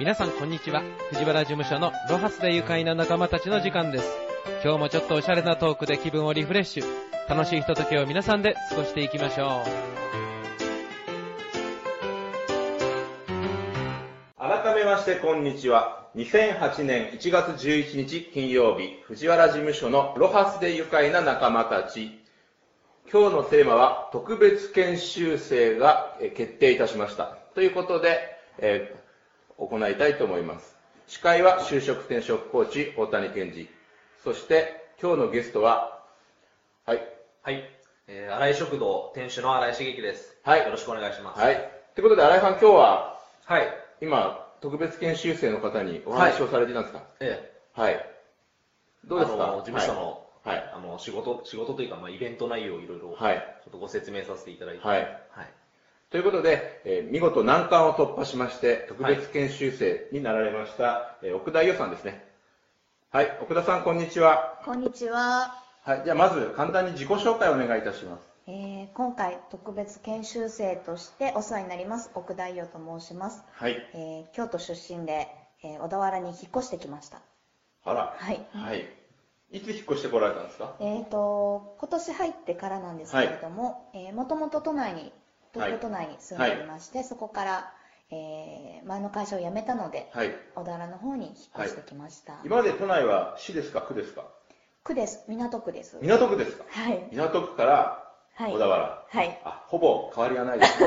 皆さんこんにちは。藤原事務所のロハスで愉快な仲間たちの時間です。今日もちょっとおしゃれなトークで気分をリフレッシュ、楽しいひとときを皆さんで過ごしていきましょう。 改めましてこんにちは。2008年1月11日金曜日、藤原事務所のロハスで愉快な仲間たち。今日のテーマは特別研修生が決定いたしましたということで、行いたいと思います。司会は就職転職コーチ大谷健二、そして今日のゲストは新井食堂店主の新井茂樹です。 はい、 よろしくお願いします。 はい。ということで新井さん、今日ははい今特別研修生の方にお話をされていたんですか？はい。どうですか？ 事務所の、仕事というか、イベント内容をいろいろちょっとご説明させていただいて、 ということで、見事難関を突破しまして特別研修生になられました、奥田伊代さんですね。はい、奥田さんこんにちは。 こんにちは。 はい、じゃあまず簡単に自己紹介をお願いいたします。 今回特別研修生としてお世話になります奥田伊代と申します。 はい。 京都出身で、小田原に引っ越してきました。 あら。 はい。 はい。いつ引っ越してこられたんですか？ 今年入ってからなんですけれども、もともと東京都内に住んでいまして、そこから、前の会社を辞めたので、小田原の方に引っ越してきました。 今まで都内は市ですか区ですか？ 区です。港区です。 港区ですか？ はい。 港区から小田原。 はい。 ほぼ変わりがないです。はい。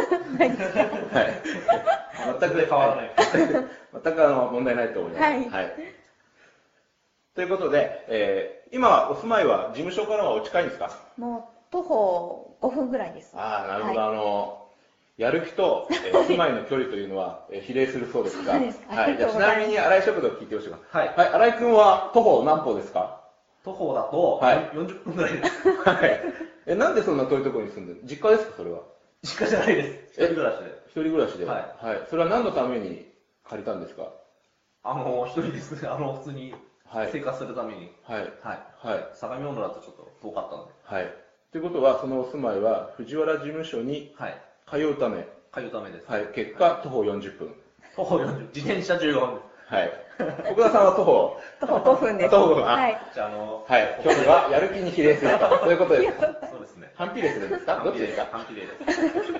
全く変わらない。全く問題ないと思います。はい。ということで、今お住まいは事務所からはお近いんですか？ もう徒歩5分ぐらいです。 なるほど。やる気と住まいの距離というのは比例するそうですが、じゃあちなみに新井食堂聞いてほしいます。はい。新井君は徒歩何歩ですか？ 徒歩だと40分ぐらいです。 はい。なんでそんな遠いところに住んでる？実家ですかそれは？ 実家じゃないです。一人暮らしで。 一人暮らしで。はい。それは何のために借りたんですか？ 一人ですね。普通に生活するために。相模大野だとちょっと遠かったので。 はい。ということは、そのお住まいは藤原事務所に通うため。 です。 はい。結果、徒歩40分。 徒歩40、自転車15分です。 はい。奥田さんは徒歩 5分です。 徒歩5分。 はい。 じゃあ今日はやる気に比例すると。そういうことですか？ そうですね。 反比例するんですか？どっちですか？ 反比例です。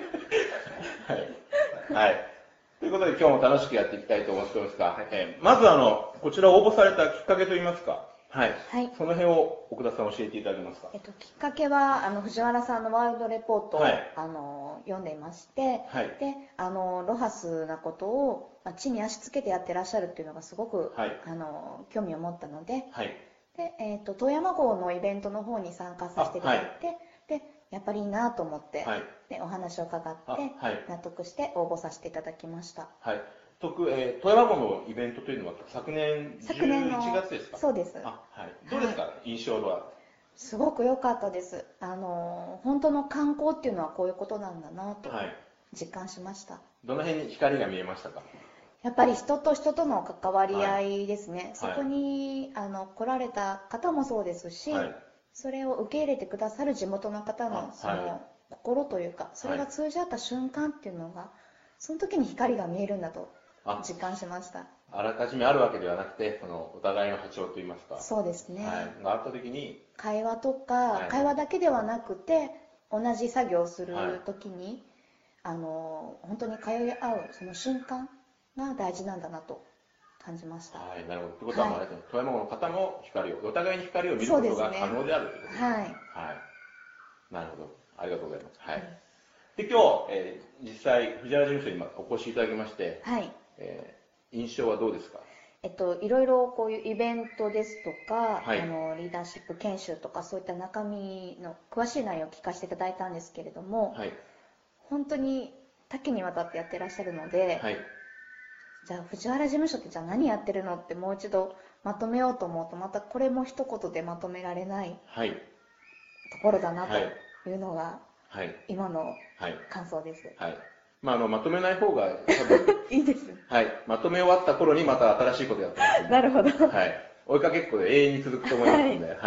はい。ということで今日も楽しくやっていきたいと思っておりますが、まずこちらを応募されたきっかけといいますか、その辺を奥田さん教えていただけますか？ きっかけは藤原さんのワールドレポートを、読んでいまして、でロハスなことを地に足つけてやってらっしゃるっていうのがすごく、興味を持ったので、で遠山号のイベントの方に参加させていただいて、でやっぱりいいなと思って、でお話を伺って納得して応募させていただきました。 富山号のイベントというのは昨年11月ですか？ そうです。 どうですか、印象は？ すごく良かったです。本当の観光っていうのはこういうことなんだなと実感しました。 どの辺に光が見えましたか？ やっぱり人と人との関わり合いですね。そこに来られた方もそうですし、それを受け入れてくださる地元の方のその心というか、それが通じ合った瞬間っていうのが、その時に光が見えるんだと実感しました。 あらかじめあるわけではなくて、お互いの波長といいますか。 そうですね。 があった時に会話とか、会話だけではなくて、同じ作業をする時に、本当に通い合うその瞬間が大事なんだなと感じました。 なるほど。ということは、富山の方もお互いに光を見ることが可能であるということですね。なるほど。ありがとうございます。で、今日、実際、藤原事務所にお越しいただきまして、印象はどうですか？ いろいろこういうイベントですとか、リーダーシップ研修とか、そういった中身の詳しい内容を聞かせていただいたんですけれども、本当に多岐にわたってやってらっしゃるので、じゃあ藤原事務所ってじゃあ何やってるのってもう一度まとめようと思うと、またこれも一言でまとめられないところだなというのが今の感想です。 まとめない方が多分いいです。 まとめ終わった頃にまた新しいことやってますので。 なるほど。 追いかけっこで永遠に続くと思いますので。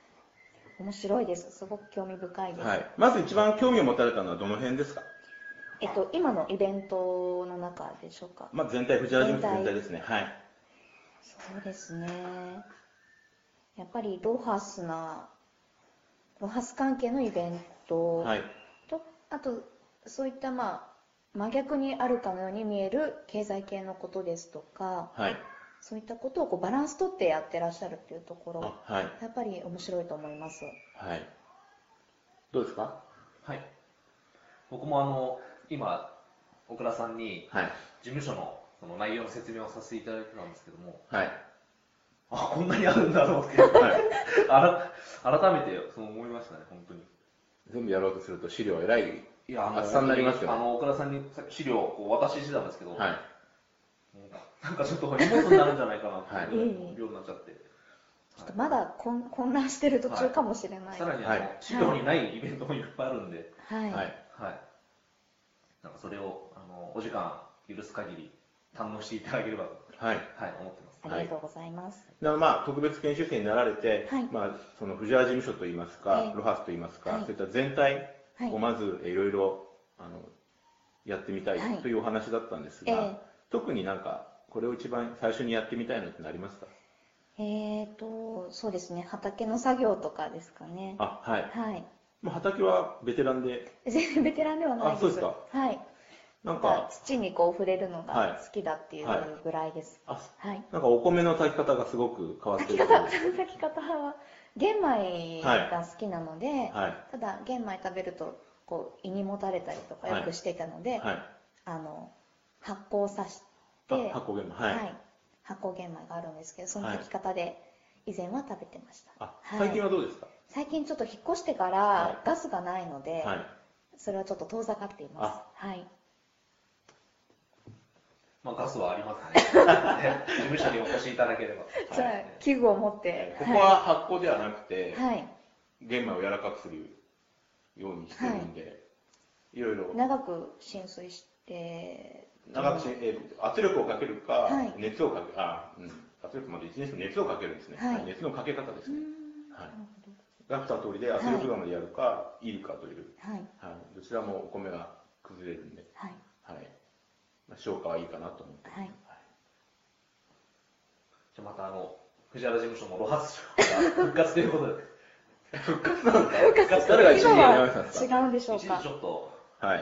面白いです。すごく興味深いです。 まず一番興味を持たれたのはどの辺ですか？ 今のイベントの中でしょうか。 まあ、全体、藤原事務所全体ですね。はい。 そうですね。やっぱりロハス関係のイベント、はい、と、あと、そういった真逆にあるかのように見える経済系のことですとか、はい、そういったことをバランス取ってやってらっしゃるっていうところ、はい、やっぱり面白いと思います。 はい。どうですか？ はい。僕も今、小倉さんに、事務所のその内容の説明をさせていただいてたんですけども、はい。こんなにあるんだろうって、はい、改めてそう思いましたね、本当に。 全部やろうとすると資料偉い厚さになりますよね。 小倉さんにさっき資料をお渡ししてたんですけど、はい、なんかちょっと荷物になるんじゃないかなっていう量になっちゃって。 ちょっとまだ混乱してる途中かもしれない。 さらに資料にないイベントもいっぱいあるんで、はい。はい。なんかそれをお時間許す限り堪能していただければと、はい、思ってます。 ありがとうございます。 特別研修生になられて、その藤原事務所といいますか、ロハスといいますか、そういった全体をまずいろいろやってみたいというお話だったんですが、特になんかこれを一番最初にやってみたいのってありますか？ そうですね、畑の作業とかですかね。 はい。はい。畑はベテランで？ 全然ベテランではないです。 そうですか。 はい。なんか土に触れるのが好きだっていうぐらいです。はい。 なんかお米の炊き方がすごく変わってる。 炊き方は玄米が好きなので、ただ玄米食べると胃にもたれたりとかよくしていたので、発酵させて、 発酵玄米、 発酵玄米があるんですけど、その炊き方で以前は食べてました。 最近はどうですか？ 最近ちょっと引っ越してからガスがないので、それはちょっと遠ざかっています。はい。 ガスはありますね。事務所にお越しいただければ。 じゃあ、器具を持って。 ここは発酵ではなくて、玄米を柔らかくするようにしてるんで、いろいろ。 長く浸水して、 圧力をかけるか、熱をかける、圧力まで1日熱をかけるんですね。熱のかけ方ですね。が2通りで、圧力釜でやるか、いるかという、どちらもお米が崩れるんで。消化はいいかなと思って。じゃあまた藤原事務所のロハスが復活ということで。 復活なんですか？誰が一緒にやりましたんですか？違うんでしょうか？ 一時ちょっと、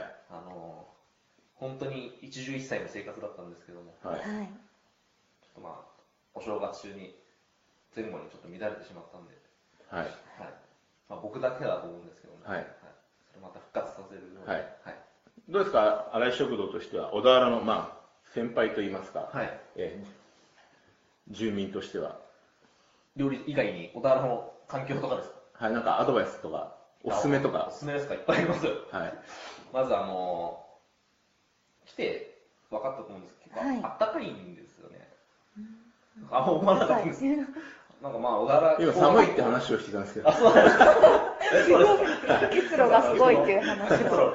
本当に一汁一菜の生活だったんですけども、ちょっとお正月中に前後にちょっと乱れてしまったんで、僕だけだと思うんですけども、それまた復活させるように。 どうですか、新井食堂としては、小田原の先輩といいますか、住民としては。 料理以外に小田原の環境とかですか？ なんかアドバイスとか、おすすめとか。 おすすめですか？いっぱいあります。まず来て分かったと思うんですけど、あったかいんですよね。思わなかったんです。なんか小田原。 今寒いって話をしてたんですけど。 そうなんですか。 結露がすごいっていう話を。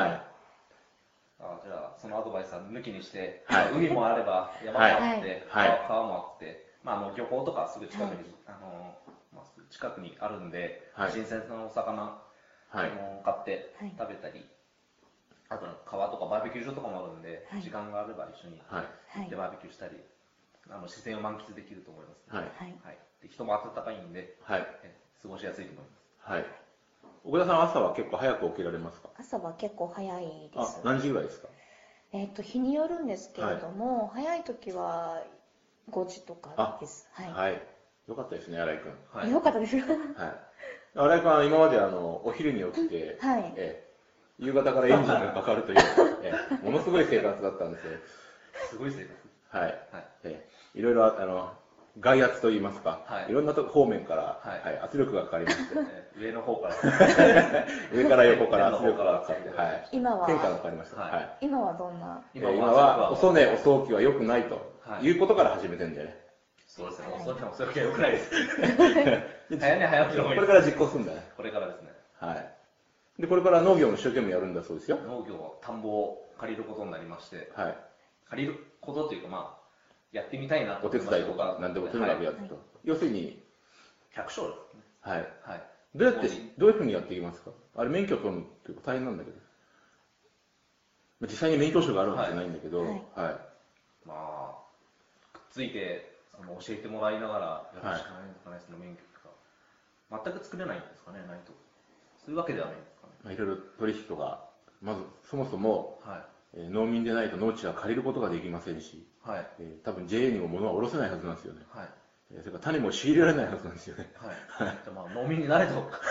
じゃあそのアドバイスは抜きにして、海もあれば山もあって、川もあって、漁港とかすぐ近くにあるんで、新鮮なお魚を買って食べたり、あと川とかバーベキュー場とかもあるんで、時間があれば一緒に行ってバーベキューしたり、自然を満喫できると思います。人も温かいんで、過ごしやすいと思います。 奥田さん、朝は結構早く起きられますか？ 朝は結構早いです。 何時ぐらいですか？ 日によるんですけれども、早い時は5時とかです。 よかったですね、新井君。 よかったです。 新井君は今までお昼に起きて、夕方からエンジンがかかるという、ものすごい生活だったんですよ。 すごい生活。 いろいろ外圧といいますか、いろんな方面から圧力がかかりまして、 上の方から上から横から圧力がかかって、 今は変化がかかりました。 今はどんな？ 今は遅寝遅起きは良くないということから始めてるんでね。 そうですね、遅寝遅起きは良くないです。早寝早起きの方がいいです。 これから実行するんだね。 これからですね。 で、これから農業も一生懸命やるんだそうですよ。 農業、田んぼを借りることになりまして、借りることというか、やってみたいなと思いました。お手伝いとか、何でもとにかくやってと。要するに、 百姓ですね。 どういうふうにやっていきますか？あれ、免許取るって大変なんだけど。 実際に免許証があるわけじゃないんだけど、はい。 まあ、くっついて、教えてもらいながらやるしかないのかね、その免許とか。全く作れないんですかね、ないと。そういうわけではないんですかね。 いろいろ取引とか、まずそもそも、農民でないと農地は借りることができませんし、多分 JA にも物は卸せないはずなんですよね。それから種も仕入れられないはずなんですよね。 じゃあまあ農民になれと。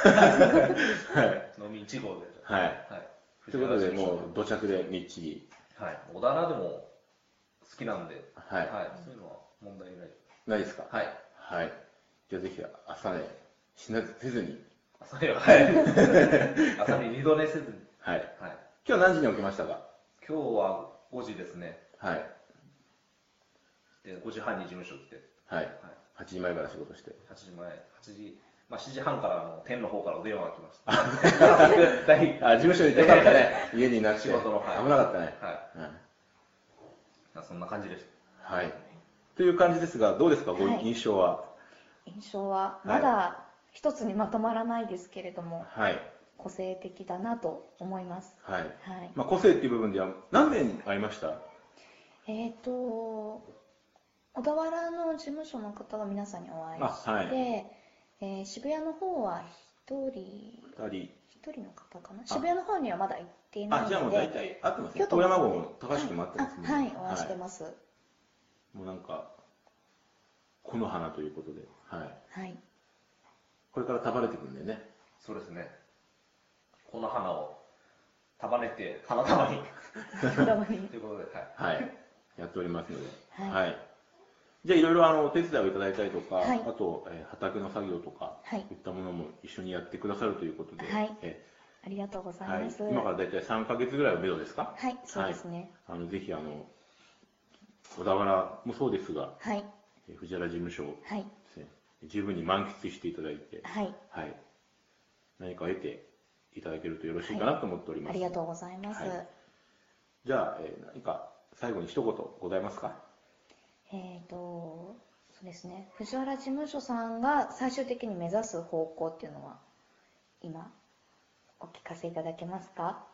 農民1号で。 ということで、もう土着でみっちり。 小田原でも好きなんで、そういうのは問題ない。 ないですか？じゃあぜひ朝寝せずに。 朝寝二度寝せずに。 今日何時に起きましたか？ 今日は5時ですね。で、5時半に事務所来て。 8時前から仕事して。 8時、まあ7時半から天の方からお電話が来ました。 事務所にいてよかったね。家にいなくて。危なかったね。 そんな感じでした。 という感じですが、どうですか、ご印象は？ 印象は、まだ一つにまとまらないですけれども、個性的だなと思います。 個性っていう部分では何年ありました？ 小田原の事務所の方が皆さんにお会いして、渋谷の方は1人の方かな。渋谷の方にはまだ行っていないので。 じゃあもう大体会ってますね。遠山郷も高橋君も会ってますね。 お会いしてます。 もうなんか、木の花ということで。これから束ねていくんだよね。 そうですね。この花を束ねて、花束に。ということで、 やっておりますので。じゃあいろいろお手伝いをいただいたりとか、あと畑の作業とか、いったものも一緒にやってくださるということで。 ありがとうございます。 今からだいたい3ヶ月ぐらいをめどですか？ そうですね。 ぜひ小田原もそうですが、藤原事務所を十分に満喫していただいて、何かを得ていただけるとよろしいかなと思っております。 ありがとうございます。 じゃあ、何か最後に一言ございますか？ そうですね。藤原事務所さんが最終的に目指す方向っていうのは、今、お聞かせいただけますか？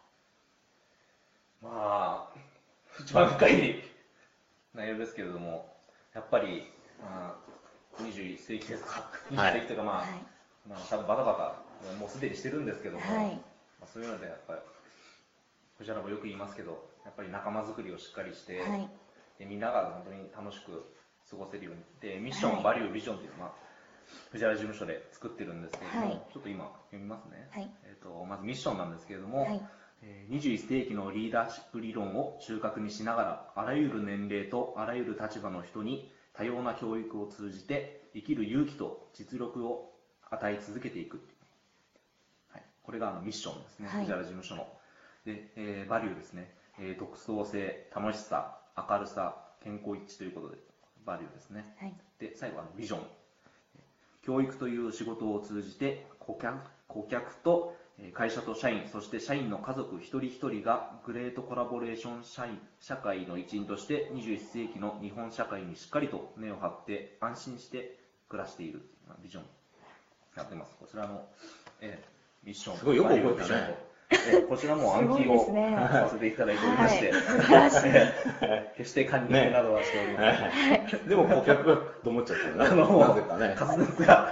まあ、一番深い内容ですけれども、やっぱり、21世紀ですか。21世紀というか、まあ、多分バタバタ、もうすでにしてるんですけども、そういうので、やっぱり、藤原もよく言いますけど、やっぱり仲間づくりをしっかりして、でみんなが本当に楽しく過ごせるように。で、ミッション、バリュー、ビジョンっていうのは、藤原事務所で作ってるんですけれども、ちょっと今読みますね。まずミッションなんですけれども、21世紀のリーダーシップ理論を中核にしながら、あらゆる年齢とあらゆる立場の人に多様な教育を通じて生きる勇気と実力を与え続けていく。これがミッションですね、藤原事務所の。で、バリューですね、独創性、楽しさ、明るさ、健康一致ということで、バリューですね。で、最後はビジョン。教育という仕事を通じて顧客と会社と社員、そして社員の家族一人一人がグレートコラボレーション社会の一員として21世紀の日本社会にしっかりと根を張って安心して暮らしているビジョンやってます。こちらの、ミッション。 すごいよく覚えたね。 こちらも暗記をさせていただいておりまして、決してカンニングなどはしておりません。 でも顧客と思っちゃったよね。なぜかね。 滑舌が。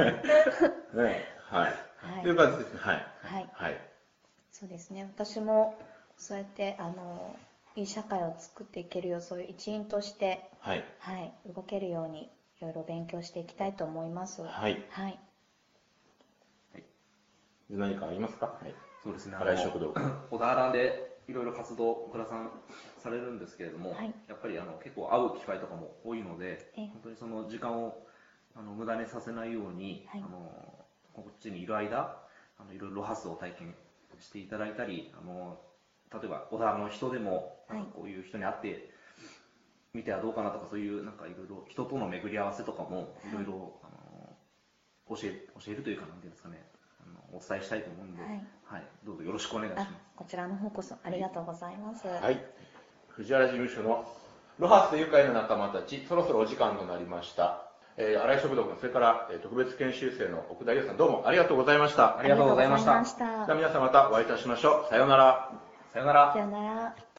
という感じですね。 そうですね。私もそうやっていい社会を作っていけるよう、そういう一員として動けるようにいろいろ勉強していきたいと思います。 何かありますか？ そうですね。 小田原でいろいろ活動を倉さんされるんですけれども、やっぱり結構会う機会とかも多いので、本当にその時間を無駄にさせないように、こっちにいる間、いろいろロハスを体験していただいたり、例えば小田原の人でもこういう人に会ってみてはどうかなとか、そういうなんかいろいろ人との巡り合わせとかもいろいろ教えるというか、なんていうんですかね、お伝えしたいと思うんで、どうぞよろしくお願いします。 こちらの方こそありがとうございます。 藤原事務所のロハスで愉快な仲間たち、そろそろお時間となりました。新井食堂君、それから特別研修生の奥田優さん、どうもありがとうございました。 ありがとうございました。 皆さんまたお会いいたしましょう。さようなら。 さようなら。 さようなら。